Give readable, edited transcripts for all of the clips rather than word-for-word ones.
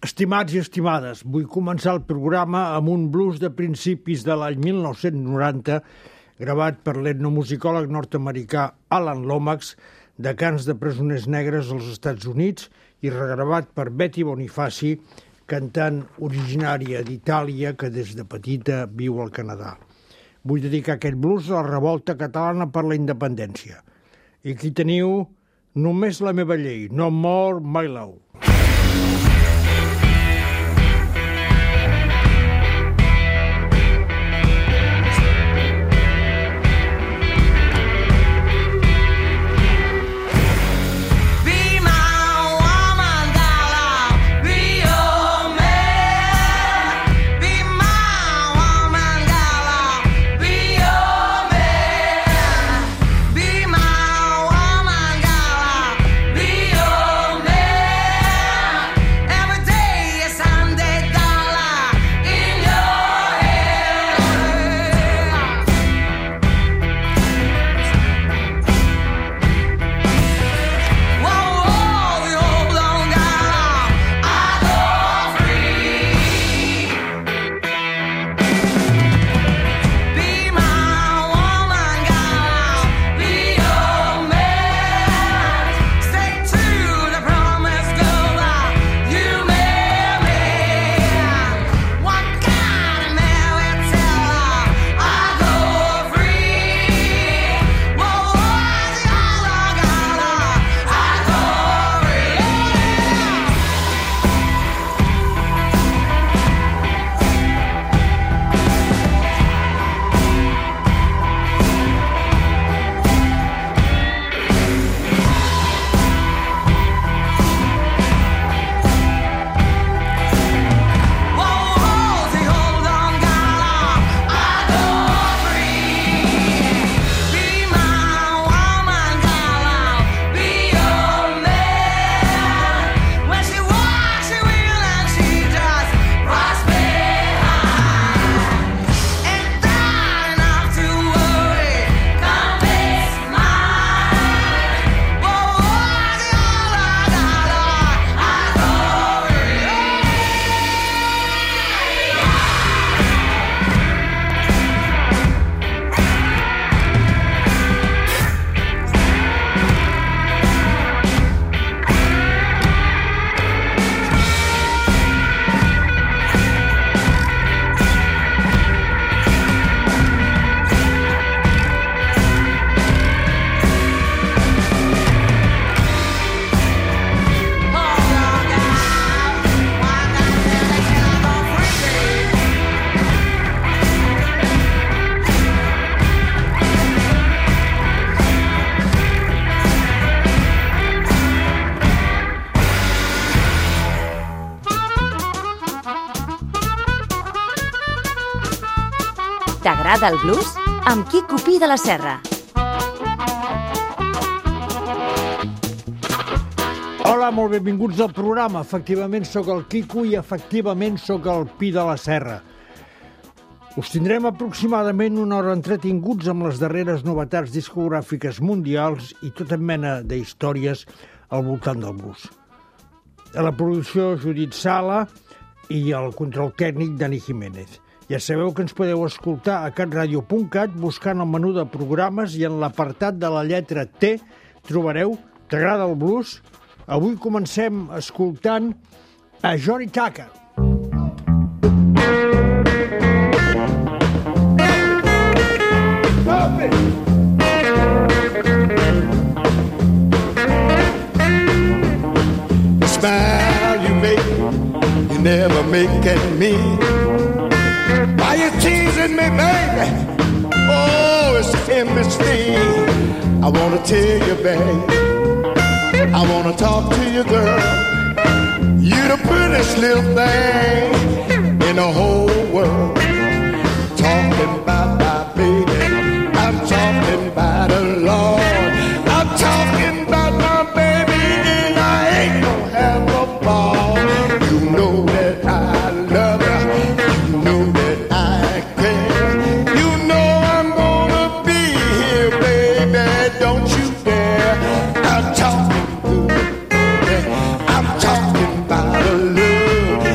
Estimats i estimades, vull començar el programa amb un blues de principis de l'any 1990, gravat per l'etnomusicòleg nord-americà Alan Lomax, de cants de presoners negres als Estats Units i regravat per Betty Bonifaci, cantant originària d'Itàlia que des de petita viu al Canadà. Vull dedicar aquest blues a la revolta catalana per la independència. I aquí teniu Només la meva llei, No More My Law. T'agrada el blues? Amb Quico Pi de la Serra. Hola, molt benvinguts al programa. Efectivament sóc el Quico i efectivament sóc el Pi de la Serra. Us tindrem aproximadament una hora entretinguts amb les darreres novetats discogràfiques mundials i tota mena d'històries al voltant del blues. A la producció Judit Sala i el control tècnic Dani Jiménez. Ja sabeu que ens podeu escoltar a catradio.cat buscant el menú de programes i en l'apartat de la lletra T trobareu T'agrada el blues? Avui comencem escoltant a Johnny Tucker. The smile you make, you never make at me. Why you teasing me, baby? Oh, it's a chemistry. I wanna tell you, baby. I wanna talk to you, girl. You the prettiest little thing in the whole world. Talking about my baby, I'm talking about the Lord. I'm talking about my baby, and I ain't gonna have a ball. You know that I love you. You know that I care. You know I'm gonna be here, baby. Don't you dare. I'm talking good, baby. I'm talking about the love.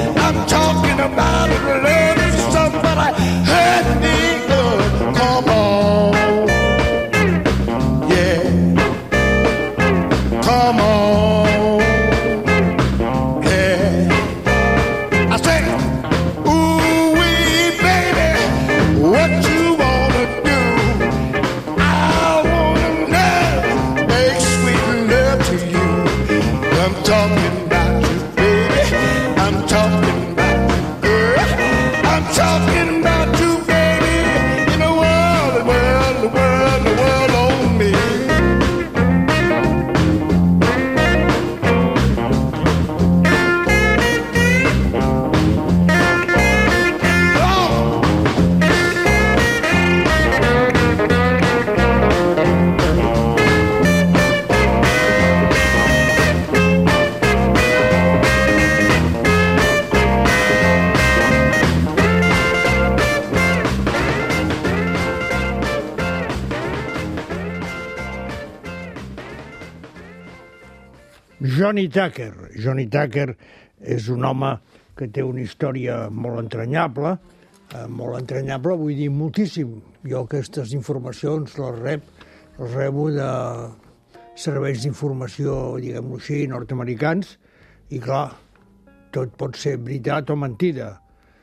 Johnny Tucker. Johnny Tucker és un home que té una història molt entranyable, vull dir moltíssim. Jo aquestes informacions les rebo de serveis d'informació, diguem-ho així, nord-americans, i clar, tot pot ser veritat o mentida.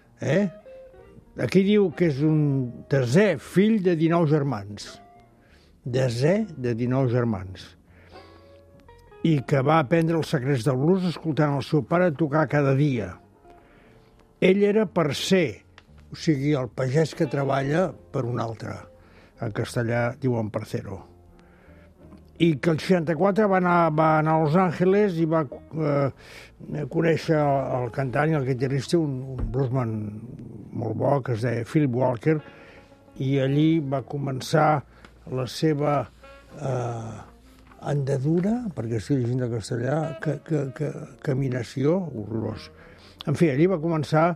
Aquí diu que és un desè fill de 19 germans. Desè de 19 germans. I que va aprendre els secrets del blues escoltant el seu pare tocar cada dia. Ell era parcer, o sigui, el pagès que treballa per un altre. En castellà diuen parcero. I que el 64 va anar a Los Angeles i va conèixer el cantant i el guitarrista, un bluesman molt bo, que es deia Philip Walker, i allí va començar la seva andadura, perquè estic llegint de castellà, caminació, horrorós. En fi, allí va començar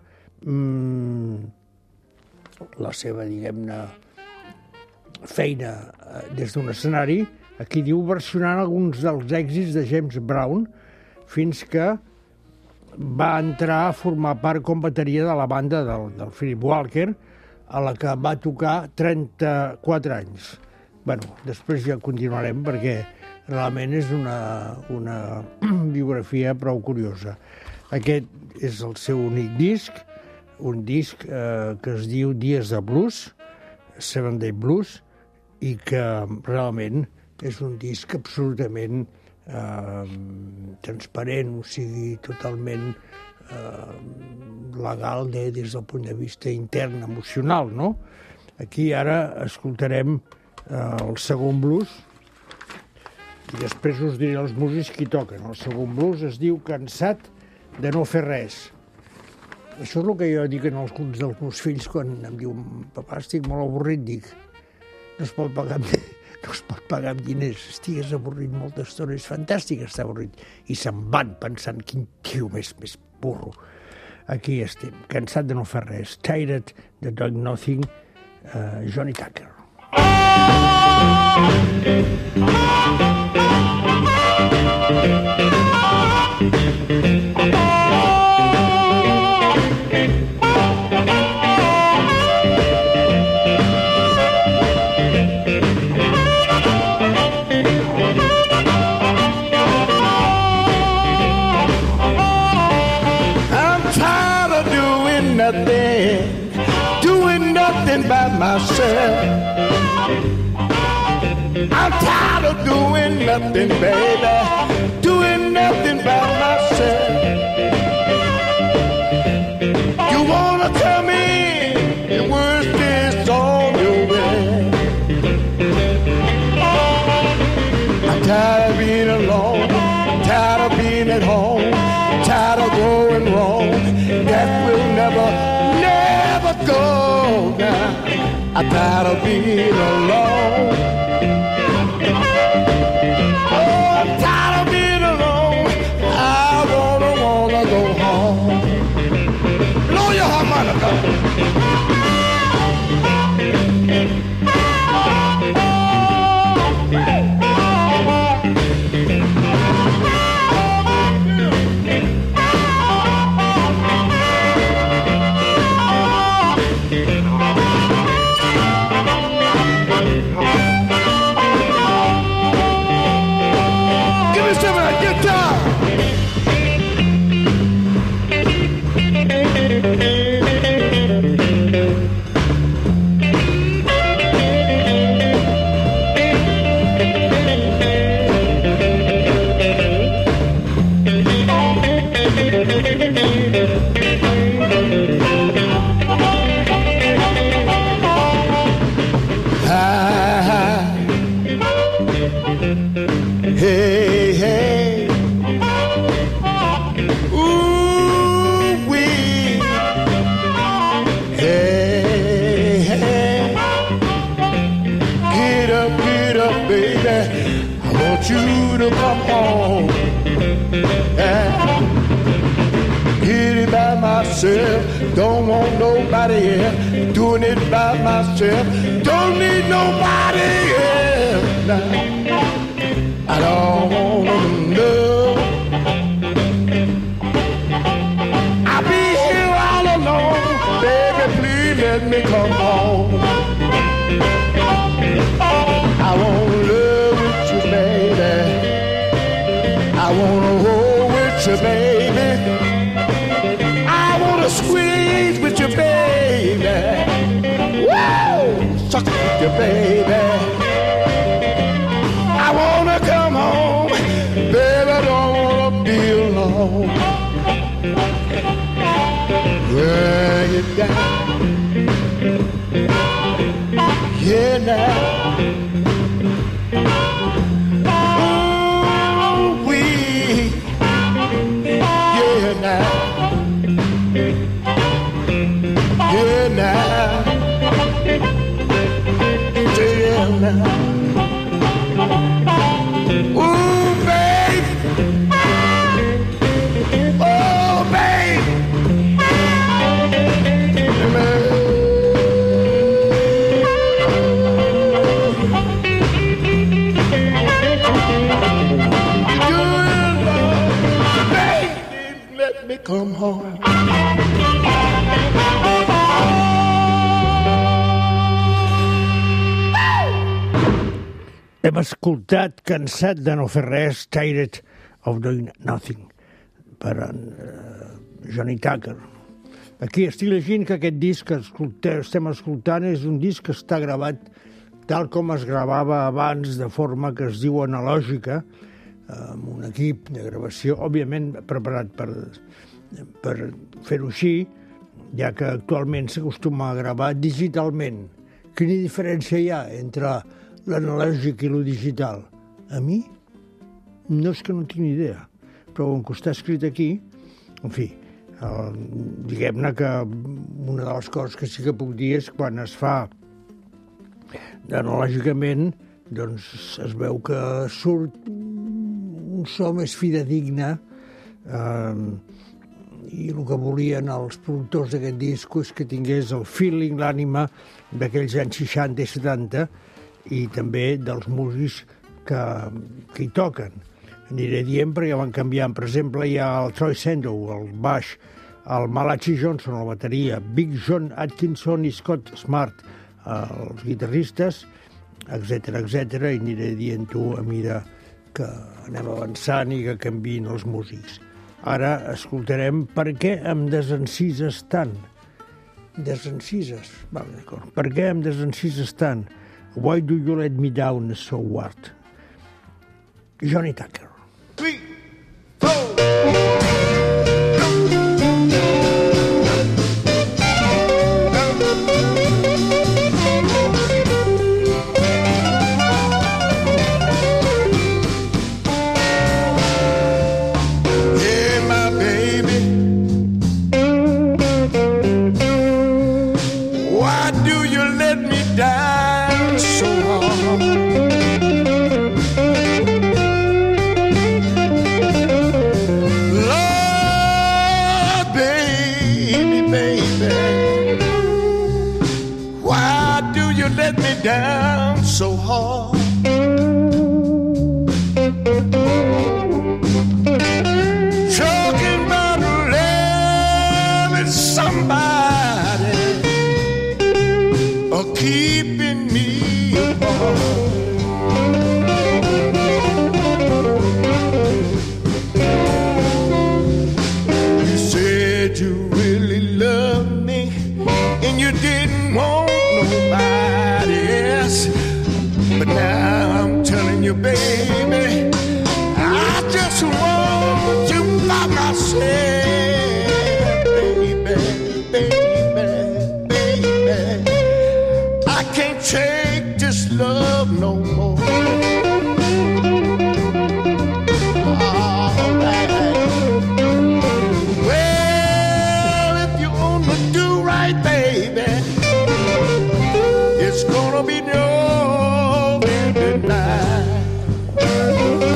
la seva, diguem-ne, feina des d'un escenari. Aquí diu versionant alguns dels èxits de James Brown, fins que va entrar a formar part com bateria de la banda del Philip Walker, a la que va tocar 34 anys. Bueno, després ja continuarem, perquè realment és una biografia prou curiosa. Aquest és el seu únic disc, un disc que es diu Dies de Blues, Seven Day Blues, i que realment és un disc absolutament transparent, o sigui, totalment legal des del punt de vista intern, emocional, no? Aquí ara escoltarem el segon blues i després us diré els músics qui toquen. El segon blues es diu Cansat de no fer res. Això és el que jo dic en alguns dels meus fills quan em diuen papà, estic molt avorrit, dic, no es pot pagar amb diners, estigues avorrit molta estona, és fantàstic estar avorrit. I se'n van pensant, quin tio més burro. Aquí estem, cansat de no fer res. Tired de Doing Nothing, Johnny Tucker. By myself, I'm tired of doing nothing, baby, doing nothing by myself. You wanna tell me the worst is on your way? I'm tired of being alone, tired of being at home, tired of going wrong. That will never go now. I'm tired of being alone. Oh, I'm tired of being alone. I wanna go home. Blow your harmonica. Hey, hey, ooh, wee, hey, hey, get up, baby, I want you to come home, yeah. Get it by myself, don't want nobody else, doing it by myself, don't need nobody else now. I don't want to know let me come home. I wanna love with you, baby. I wanna roll with you, baby. I wanna squeeze with you, baby. Woo! Suck with you, baby. I wanna come home, baby. I don't wanna be alone. Where you down? Yeah, now. Oh, we. Yeah, now. Yeah, now. Yeah, now. Ooh, babe. Oh, babe. Let me come home. Hem escoltat Cansat de no fer res, Tired of Doing Nothing, per en Johnny Tucker. Aquí estic llegint que aquest disc que estem escoltant és un disc que està gravat tal com es gravava abans, de forma que es diu analògica, amb un equip de gravació, òbviament preparat per fer-ho així, ja que actualment s'acostuma a gravar digitalment. Quina diferència hi ha entre l'analògic i lo digital? A mi no és que no tinc ni idea, però com que està escrit aquí, en fi, diguem-ne que una de les coses que sí que puc dir és quan es fa analògicament, doncs es veu que surt un so més fidedigne, i el que volien els productors d'aquest disc és que tingués el feeling, l'ànima d'aquells anys 60 i 70, i també dels músics que hi toquen. Aniré dient perquè van canviant. Per exemple, hi ha el Troy Sandow, el baix, el Malachi Johnson, la bateria, Big John Atkinson i Scott Smart, els guitarristes, etc, i aniré dient-ho a mesura que anem avançant i que canvien els músics. Ara escoltarem Per què em desencises tant? Desencises? Vale, d'acord. Per què em desencises tant? Why do you let me down so hard? Johnny Tucker. 3, 4. Down so hard. Talking about loving somebody or keeping me apart. You said you really loved me and you didn't want nobody else, but now I'm telling you, baby, I just want you by myself, baby. I can't take this love no more. All right. Well, if you only do right, baby, it's gonna be no tonight.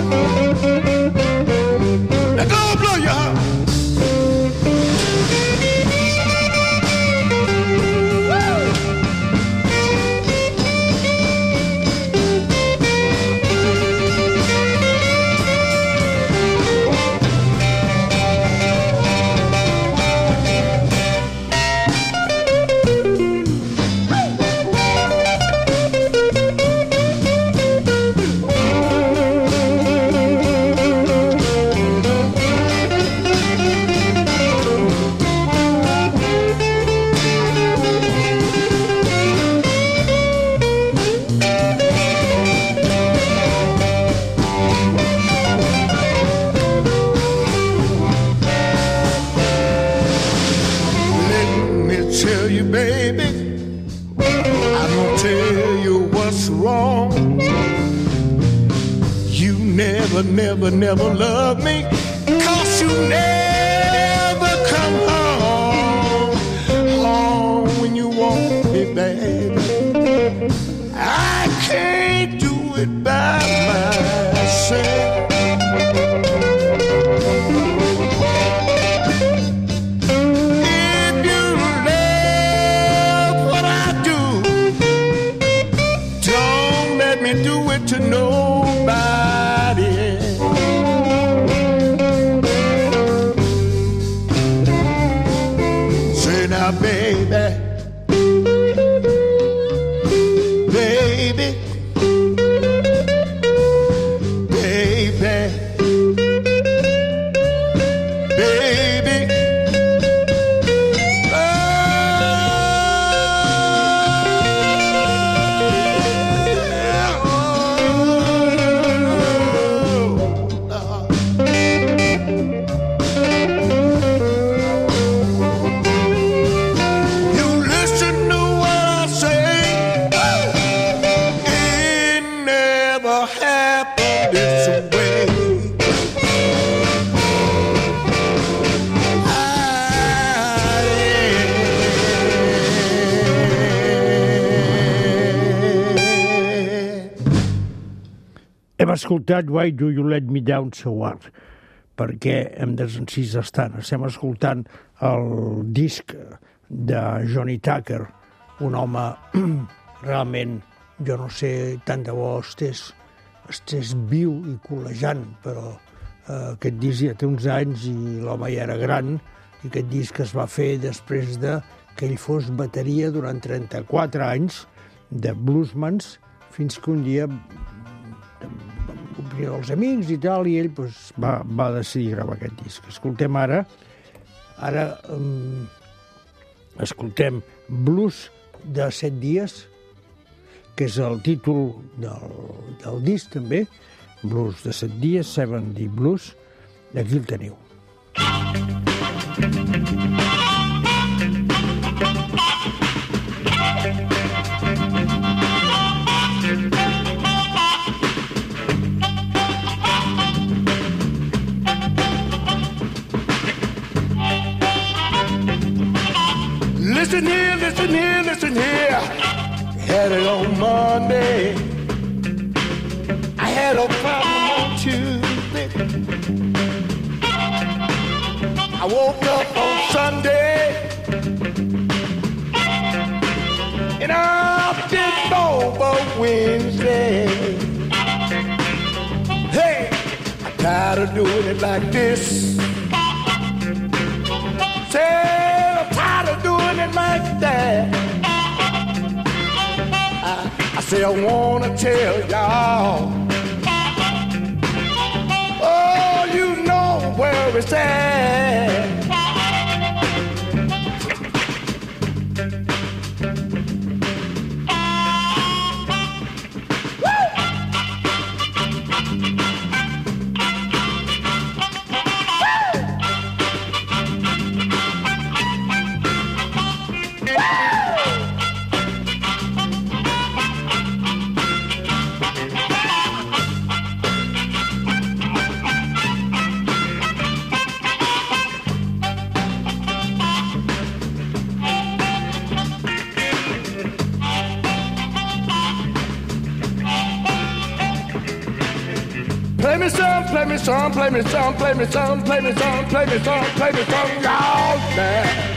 tell you, baby, I'm gonna tell you what's wrong. You never, never, never loved me, 'cause you never come home when you want me, baby. I can't do it by myself. To nobody else. Say now, baby, baby, baby, baby. Hem escoltat Why Do You Let Me Down So Hard? Perquè em desencises tant. Estem escoltant el disc de Johnny Tucker, un home realment, jo no sé, tant de bo estés viu i col·legiant, però aquest disc ja té uns anys i l'home ja era gran, i aquest disc es va fer després de que ell fos bateria durant 34 anys de bluesmans, fins que un dia els amics i tal, i ell va decidir gravar aquest disc. Escoltem ara escoltem Blues de 7 dies, que és el títol del disc també, Blues de 7 dies, 70 Blues, i aquí el teniu. Listen here, listen here, listen here. Had it on Monday. I had a problem on Tuesday. I woke up on Sunday. And I did over Wednesday. Hey, I'm tired of doing it like this. Doing it like that. I say I wanna tell y'all. Oh, you know where it's at. Play me some, play me some, play me some, play me some, play me some, play me some, play me some, y'all there.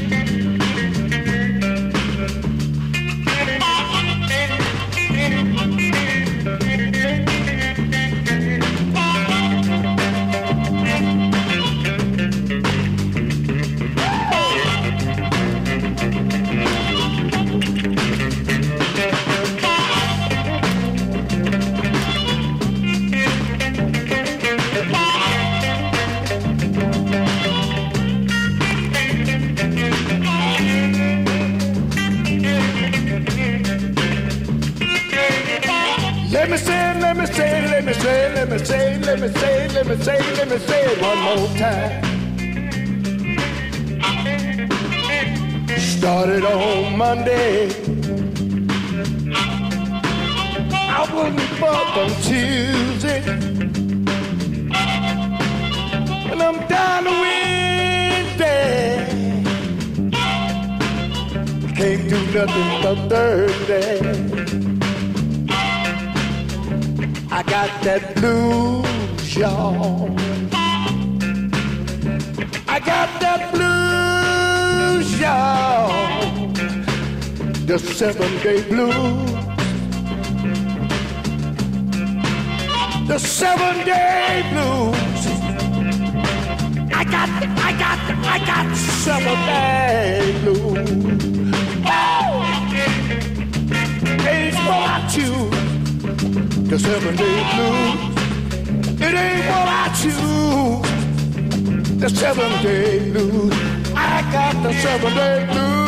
Let me say it one more time. started on Monday. I wouldn't fuck on Tuesday. And I'm down to Wednesday. Can't do nothing but Thursday. I got that blues, y'all. I got that blues, y'all. The 7-day blues. The 7-day blues. I got 7-day blues. Oh! Ain't what I choose. The 7-day blues. It ain't what I choose. The 7-day blues. I got the 7-day blues.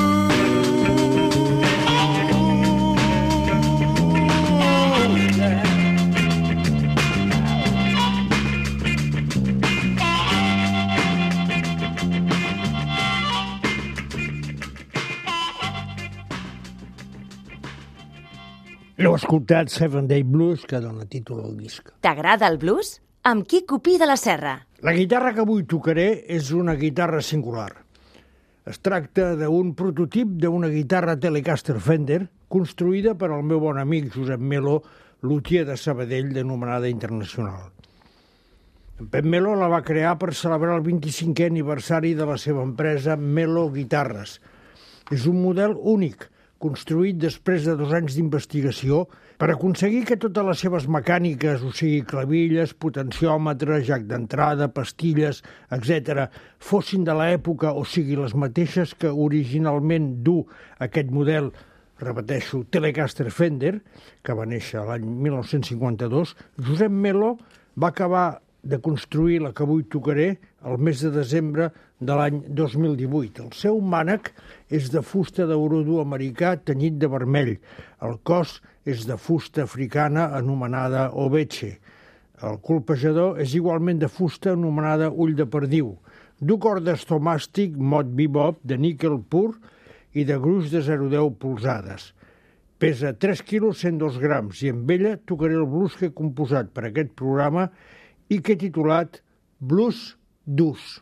Heu escoltat 7-Day Blues, que dona títol al disc. T'agrada el blues? Amb Quico Pi de la Serra. La guitarra que avui tocaré és una guitarra singular. Es tracta d'un prototip d'una guitarra Telecaster Fender construïda per al meu bon amic Josep Melo, luthier de Sabadell d'anomenada internacional. En Pep Melo la va crear per celebrar el 25è aniversari de la seva empresa Melo Guitarres. És un model únic, construït després de 2 anys d'investigació per aconseguir que totes les seves mecàniques, o sigui, clavilles, potenciòmetres, jack d'entrada, pastilles, etc., fossin de l'època, o sigui, les mateixes que originalment du aquest model, repeteixo, Telecaster Fender, que va néixer l'any 1952, Josep Melo va acabar de construir la que avui tocaré el mes de desembre de l'any 2018. El seu mànec és de fusta d'eurodu americà tenyit de vermell. El cos és de fusta africana anomenada oveche. El colpejador és igualment de fusta anomenada ull de perdiu. Du cordes tomàstic mod bebop de níquel pur i de gruix de 0,10 polzades. Pesa 3 quilos 102 grams i amb ella tocaré el blues que he composat per aquest programa i que he titulat Blues d'ús.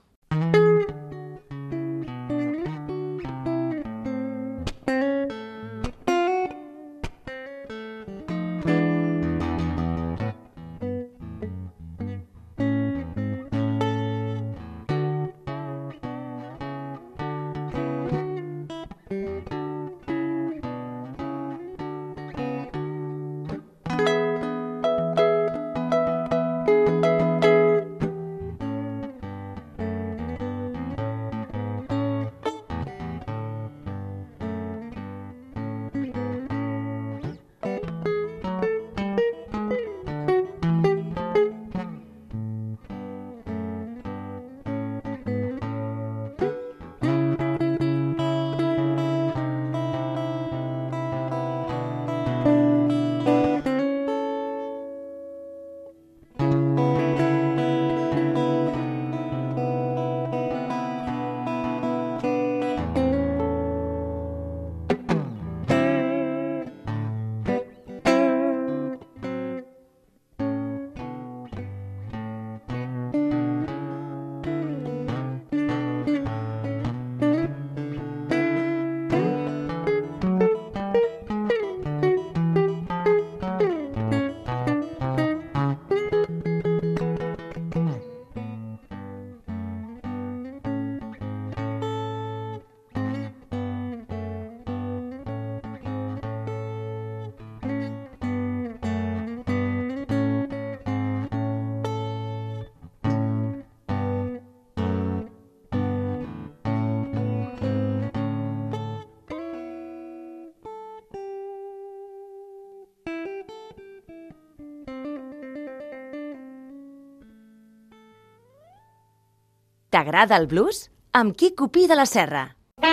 T'agrada el blues? Amb Quico Pi de la Serra.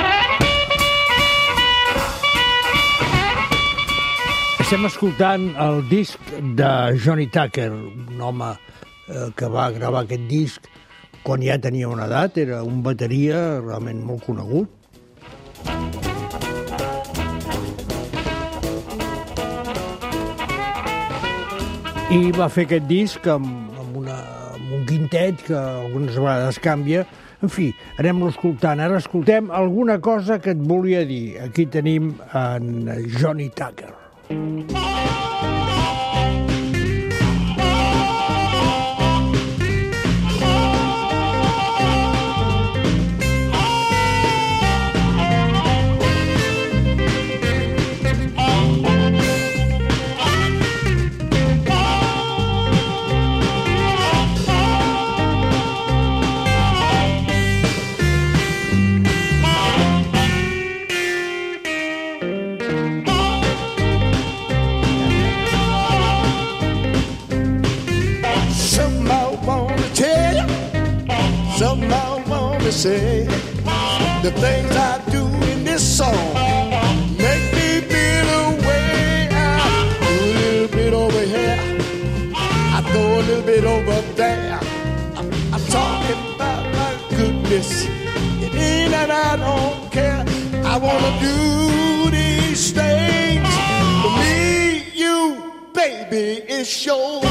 Estem escoltant el disc de Johnny Tucker, un home que va gravar aquest disc quan ja tenia una edat, era un bateria realment molt conegut. I va fer aquest disc amb un quintet que algunes vegades canvia. En fi, anem-lo escoltant. Ara escoltem alguna cosa que et volia dir. Aquí tenim en Johnny Tucker. Say the things I do in this song make me feel the way. I do a little bit over here, I throw a little bit over there. I'm talking about my goodness, it ain't that I don't care. I wanna do these things for me, you, baby, it's your.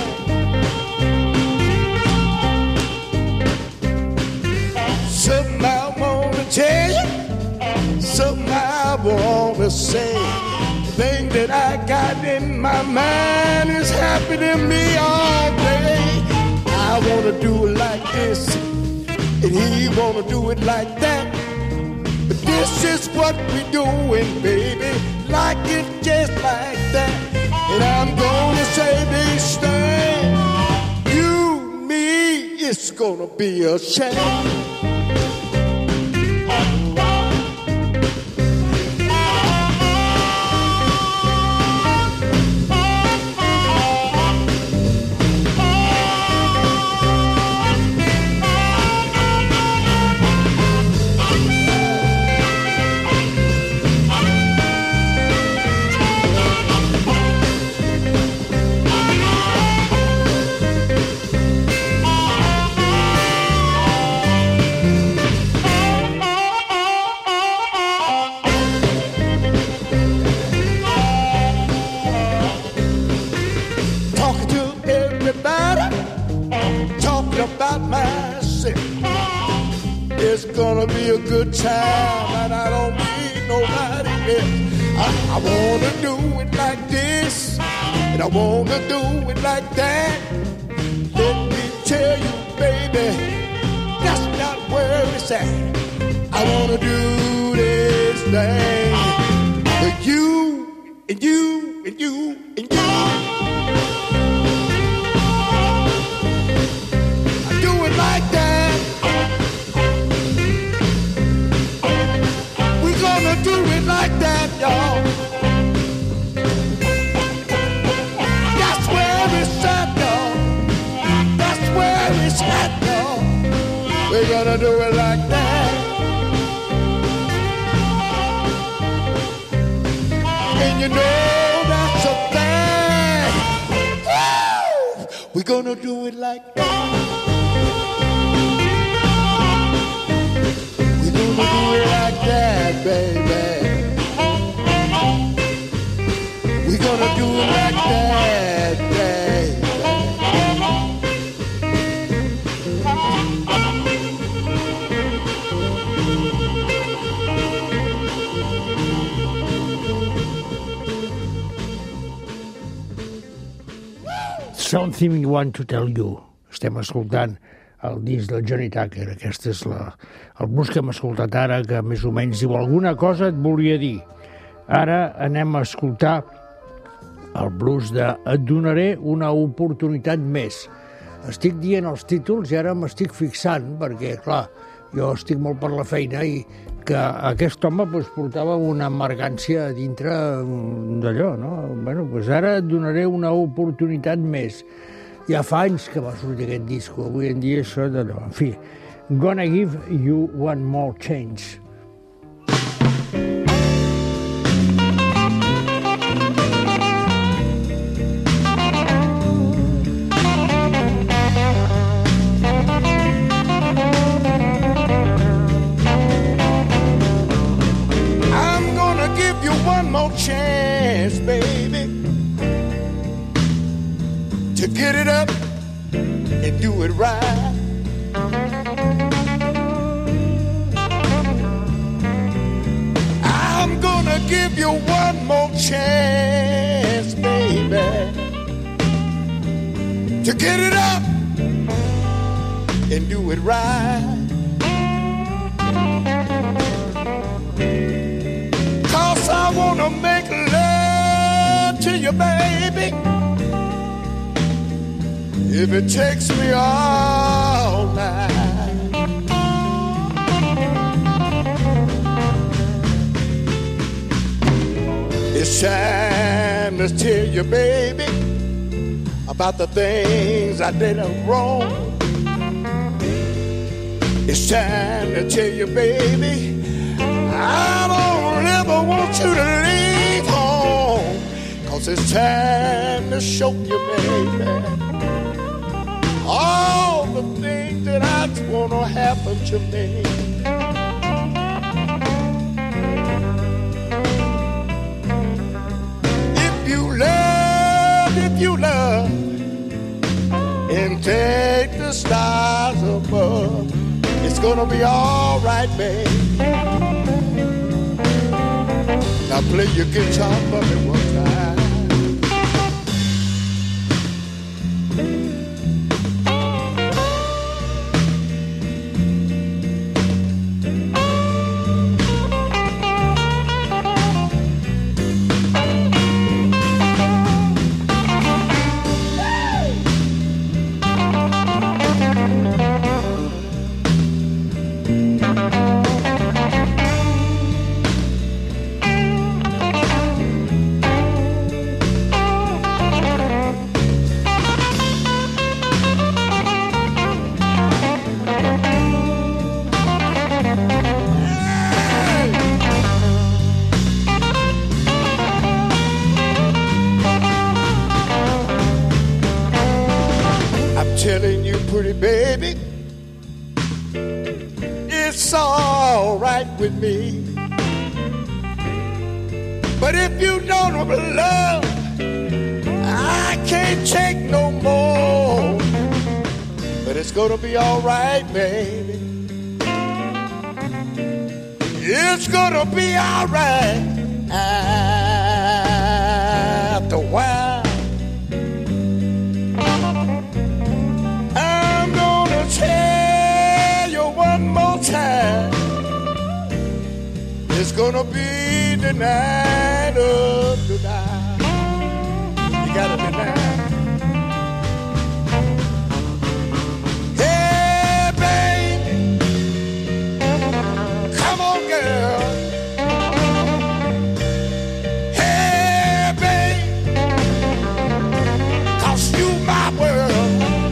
Something I wanna tell you, something I wanna say. The thing that I got in my mind is happening to me all day. I wanna do it like this, and he wanna do it like that. But this is what we doing, baby, like it just like that. And I'm gonna say this thing, you, me, it's gonna be a shame. It's gonna be a good time, and I don't need nobody else. I wanna do it like this, and I wanna do it like that. Let me tell you, baby, that's not where it's at. I wanna do this thing for you, and you, and you, and you. I do it like that. Do it like that, y'all. That's where it's at, y'all. That's where it's at, y'all. We're gonna do it like that. And you know that's a thing. Woo! We're gonna do it like that. We're gonna do it like that, baby. We're gonna do it like that, baby. Something I Want to Tell You. Estem escoltant el disc del Johnny Tucker. Aquest és el blues que hem escoltat ara, que més o menys diu alguna cosa et volia dir. Ara anem a escoltar el blues de Et donaré una oportunitat més. Estic dient els títols i ara m'estic fixant, perquè, clar, jo estic molt per la feina i que aquest home portava una emergència a dintre d'allò, no? Bueno, doncs ara et donaré una oportunitat més. Ja fa anys que va sortir aquest disco, avui en dia això d'allò. En fi, Gonna Give You One More Chance. I'm gonna give you one more chance, baby. and do it right. I'm gonna give you one more chance, baby, to get it up and do it right. 'Cause I wanna make love to you, baby, if it takes me all night. It's time to tell you, baby, about the things I did wrong. It's time to tell you, baby, I don't ever want you to leave home. 'Cause it's time to show you, baby, all the things that I want to happen to me. If you love, and take the stars above, it's gonna be all right, babe. Now play your guitar for me one time. Telling you, pretty baby, it's all right with me. But if you don't have love, I can't take no more. But it's gonna be all right, baby. It's gonna be all right after a while. Tell you one more time, it's gonna be the night of the night. You gotta deny. Hey, baby, come on, girl. Hey, baby, 'cause you my world.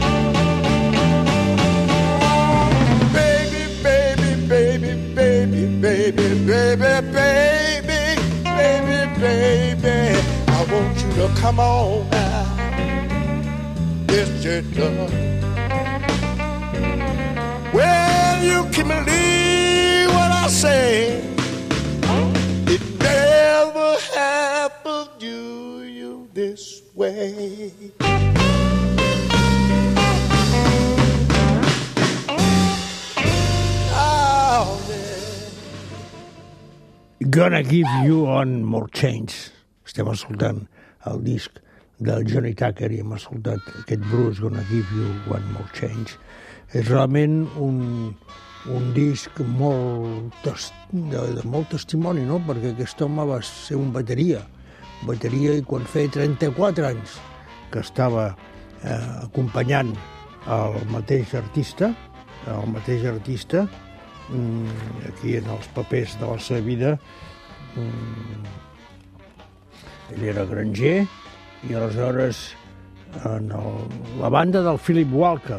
Baby, baby, baby, baby, baby, I want you to come on now. Yes, you do. Well, you can believe what I say. It never happened to you this way. Gonna Give You One More Chance. Estem escoltant el disc del Johnny Tucker i hem escoltat aquest Bruce, Gonna Give You One More Chance. És realment un disc de molt testimoni, no? Perquè aquest home va ser un bateria i quan feia 34 anys que estava acompanyant el mateix artista, aquí en els papers de la seva vida, ell era granger i aleshores en la banda del Philip Walker,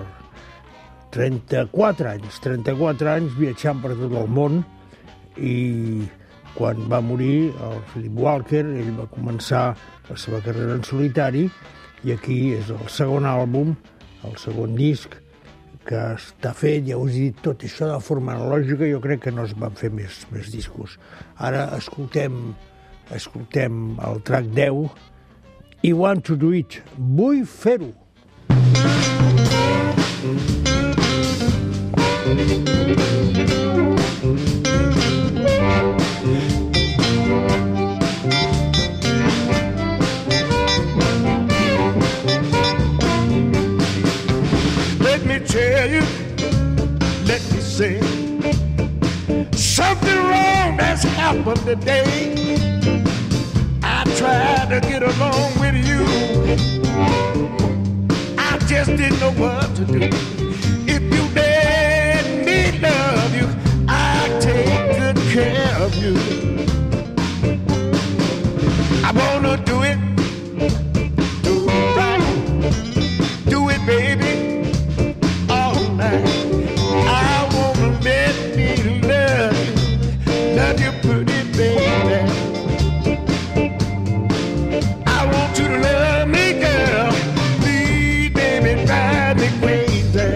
34 anys viatjant per tot el món, i quan va morir el Philip Walker ell va començar la seva carrera en solitari i aquí és el segon àlbum, el segon disc que està fet, ja us he dit, tot això de forma analògica, jo crec que no es van fer més discos. Ara escoltem el track 10, I Want to Do It, vull fer-ho. Let me tell you, let me say, something wrong that's happened today. I tried to get along with you, I just didn't know what to do. If you let me love you, I'll take good care of you. I wanna do it, do it right, do it, baby, all night. I wanna let me love you pretty, baby. I want you to love me, girl. Please, baby, drive me crazy.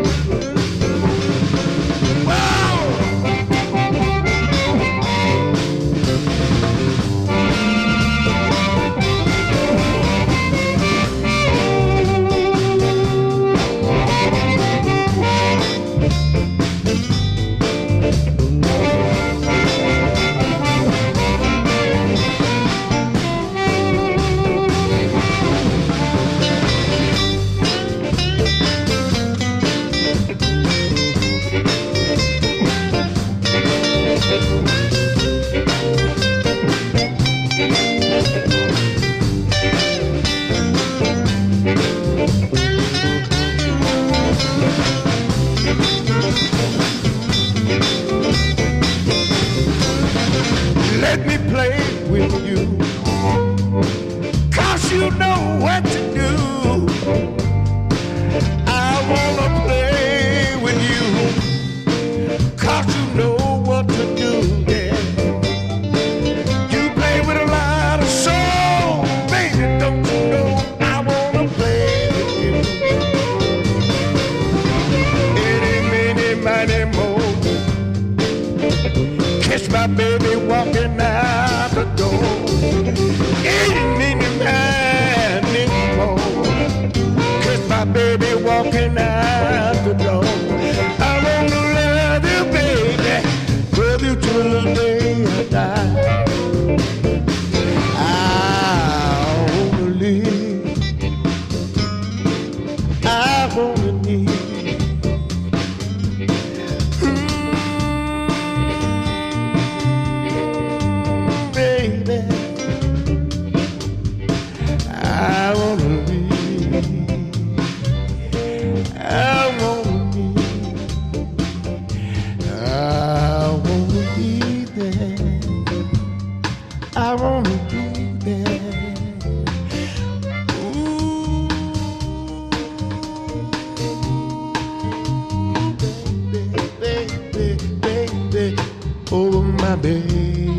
Let me play with you, 'cause you know what to do. I wanna play with you, 'cause you know what to do, yeah. You play with a lot of soul, baby, don't you know I wanna play with you. Any, many, mighty more. Catch my baby walking out the door. Ain't any man anymore. Catch my baby walking out the door. I wanna love you, baby, love you till the day I die. I wanna live, I wanna need. Baby, I wanna be, I wanna be, I wanna be there, I wanna be there. Ooh, baby, baby, baby, oh my baby.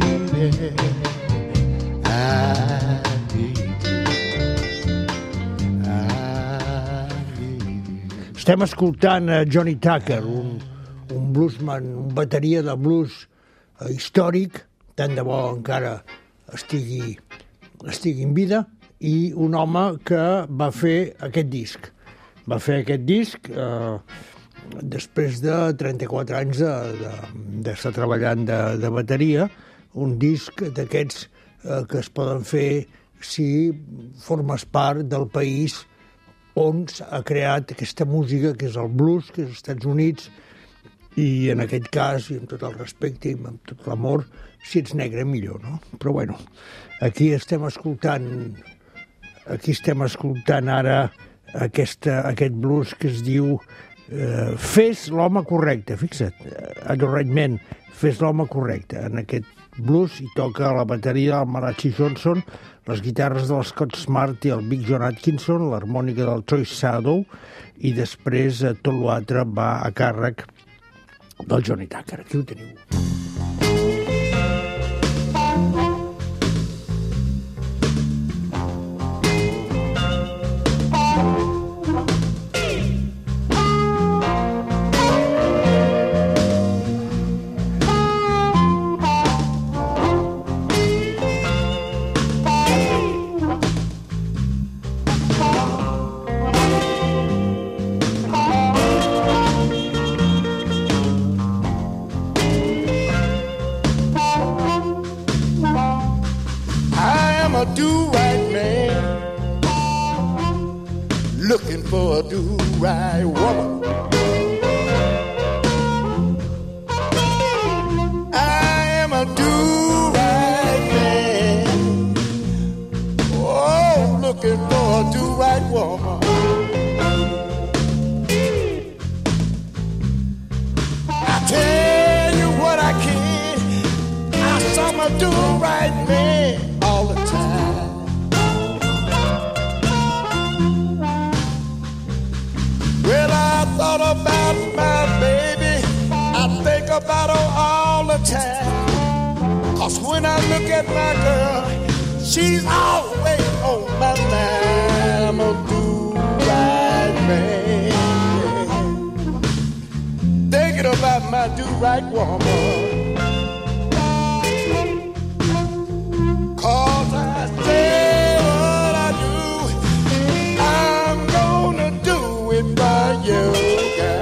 Estem escoltant Johnny Tucker, un bluesman, un bateria de blues històric, tant de bo encara estigui en vida, i un home que va fer aquest disc. Va fer aquest disc després de 34 anys d'estar treballant de bateria, un disc d'aquests que es poden fer si formes part del país on s'ha creat aquesta música, que és el blues, que és als Estats Units, i en aquest cas, i amb tot el respecte i amb tot l'amor, si ets negre millor, no? Però bueno, aquí estem escoltant ara aquest blues que es diu Fes l'home correcte, fixa't, at the right man, fes l'home correcte. En aquest blues hi toca la bateria del Malachi Johnson, les guitarres del Scott Smart i el Big John Atkinson, l'harmònica del Troy Shadow, i després tot l'altre va a càrrec del Johnny Tucker. Aquí ho teniu. a do-right man, looking for a do-right woman. I am a do-right man, oh, looking for a do-right woman. I tell you what I can, I saw my do-right man all the time. Well, I thought about my baby, I think about her all the time. 'Cause when I look at my girl, she's always on my mind. I'm a do-right man, thinking about my do-right woman. 'Cause I say what I do, I'm gonna do it by you, girl.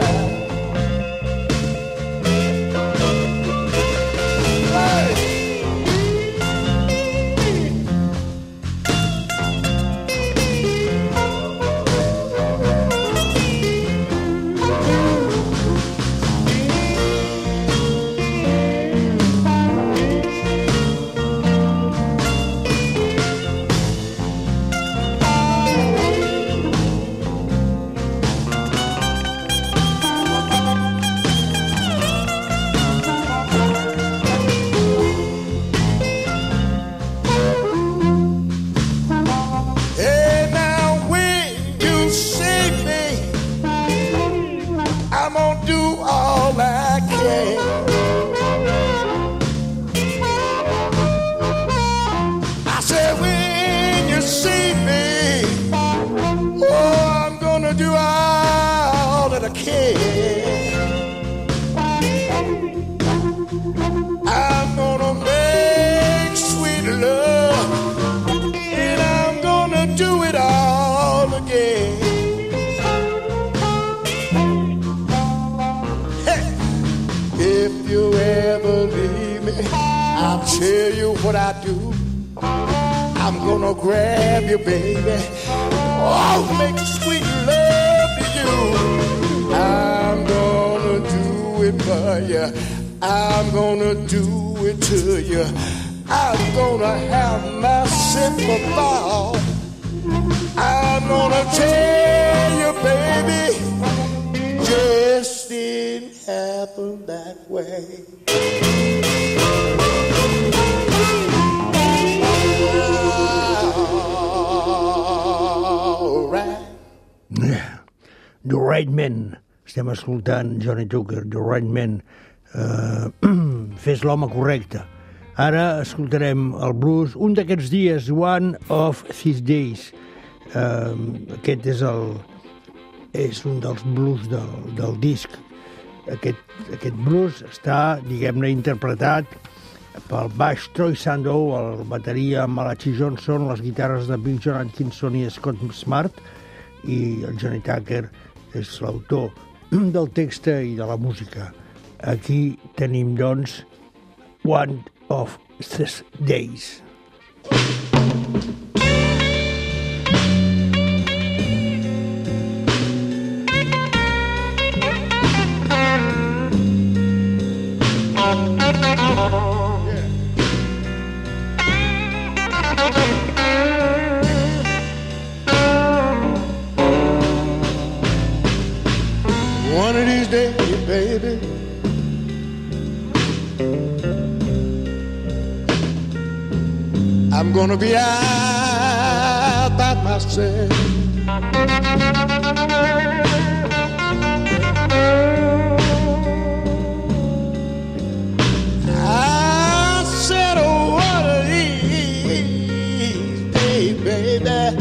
I'm gonna make sweet love, and I'm gonna do it all again. Hey, if you ever leave me, I'll tell you what I do. I'm gonna grab you, baby, oh, make sweet love to you. I'm gonna do it for you, I'm gonna do it to you. I'm gonna have my simple thought. I'm gonna tell you, baby, just didn't happen that way. All right. The Right Man. Estem escoltant Johnny Tucker, The Right Man. Fes l'home correcte. Ara escoltarem el blues un d'aquests dies, One of These Days. Aquest és un dels blues del disc. Aquest blues està, diguem-ne, interpretat pel baix Troy Sandow, el bateria Malachi Johnson, les guitarres de Bill John Atkinson i Scott Smart, i el Johnny Tucker és l'autor del text i de la música. Aquí tenim, doncs, One of These Days. One of these days, baby, I'm gonna be out by myself. I said, oh, one of these days, baby,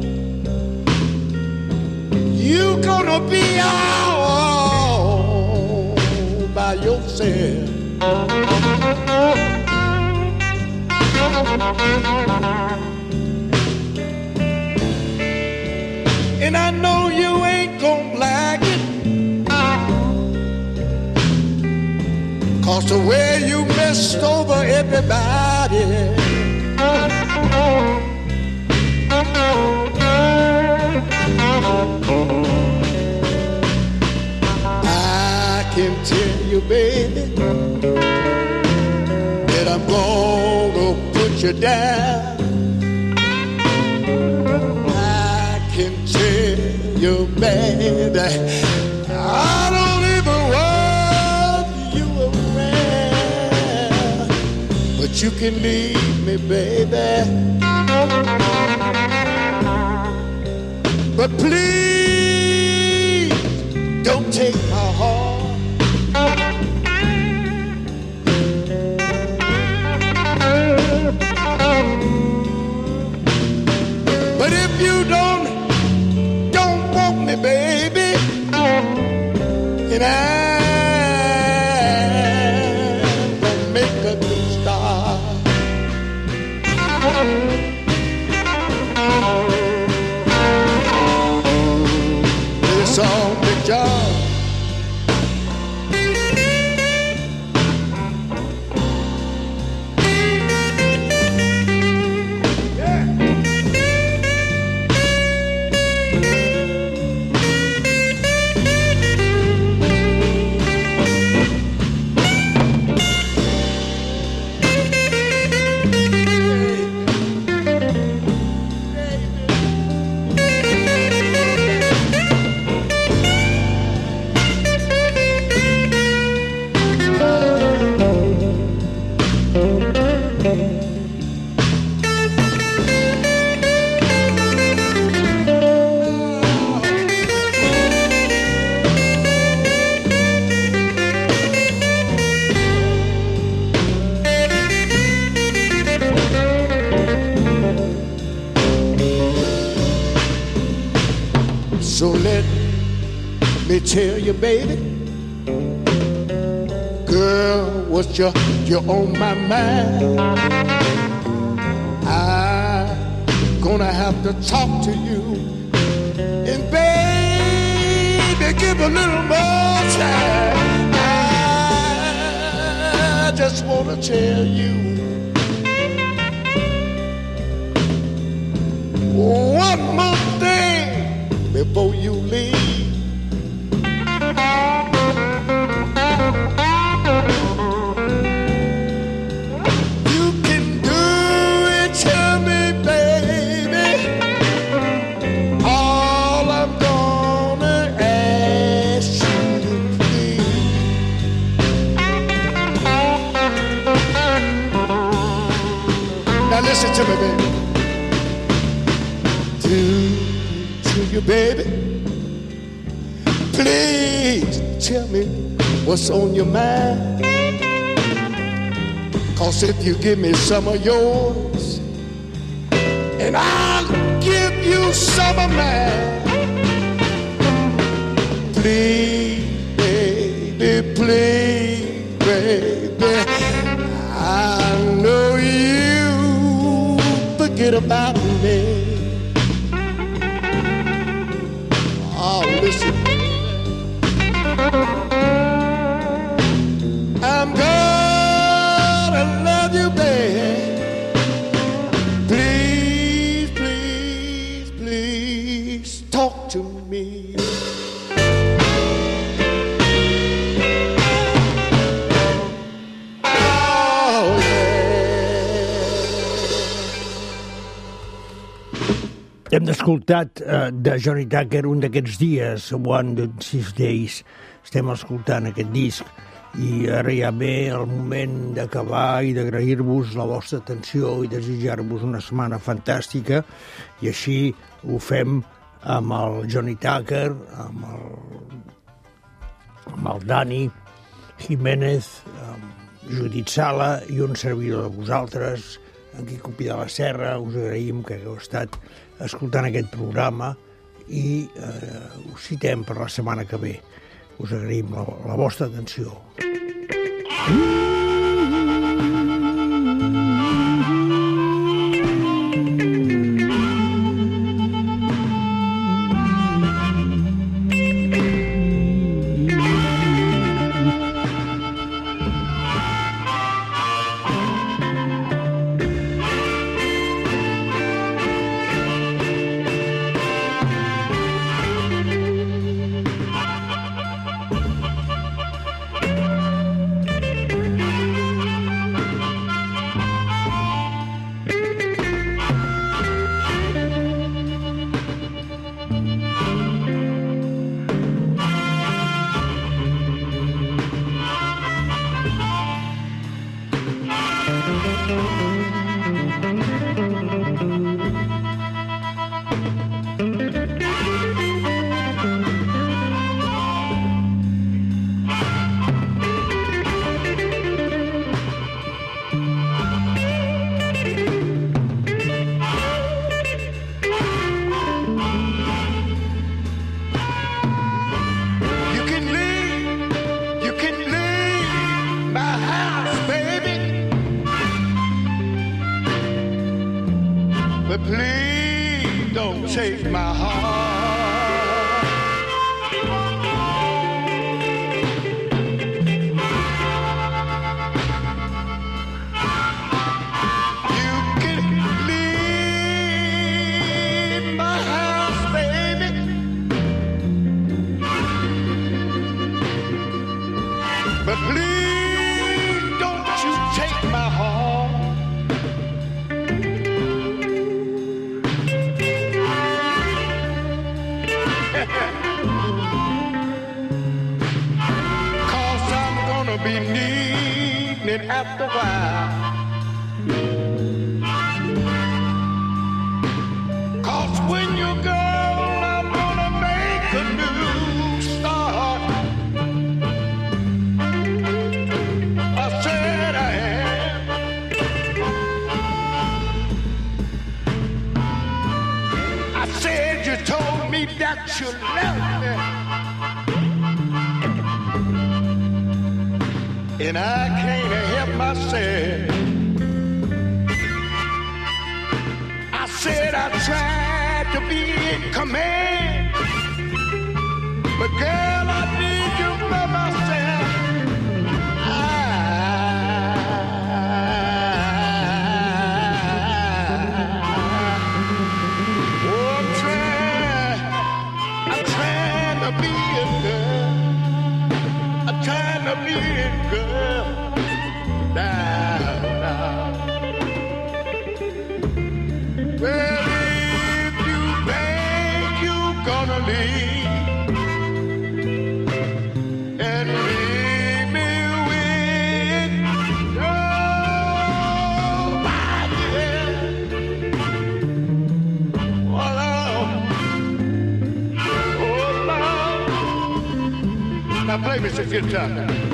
you gonna be all by yourself. And I know you ain't gonna like it, 'cause the way you messed over everybody, can tell you, baby, that I'm gonna put you down. I can tell you, baby, I don't even want you around, but you can leave me, baby. But please don't take my heart. But if you don't want me, baby, and I'm gonna make a new start. It's on the job. So let me tell you, baby, girl, what's you're on my mind. I'm gonna have to talk to you, and baby, give a little more time. I just wanna tell you one more thing before you leave. You can do it to me, baby. All I'm gonna ask you to please. Now listen to me, baby. To you, baby, please tell me what's on your mind. 'Cause if you give me some of yours, and I'll give you some of mine, please, baby, I know you forget about me. Oh, listen, I'm gonna love you, baby. Please, please, please talk to me. Oh, yeah. Hem escoltat de Johnny Tucker un d'aquests dies, One of These Days. Estem escoltant aquest disc i ara ja ve el moment d'acabar i d'agrair-vos la vostra atenció i desitjar-vos una setmana fantàstica, i així ho fem amb el Johnny Tucker, amb el Dani Jiménez, amb Judit Sala i un servidor de vosaltres, en Quico Pi de la Serra. Us agraïm que hagueu estat escoltant aquest programa i us citem per la setmana que ve. Us agraïm la vostra atenció. But please don't take my heart. You can leave my house, baby, but please don't you take my heart. Cause I'm gonna be needing it after a while. Cause when you're gone, I'm gonna make a new start. I said I am. I said you told me that you love me, and I can't help myself. I said I tried to be in command, but girl, I need you by myself. I'm trying to be a girl. I'm trying to be a girl. Now. Well, if you think you're gonna leave and leave me with nobody else, well, oh Lord. Now play me some guitar now.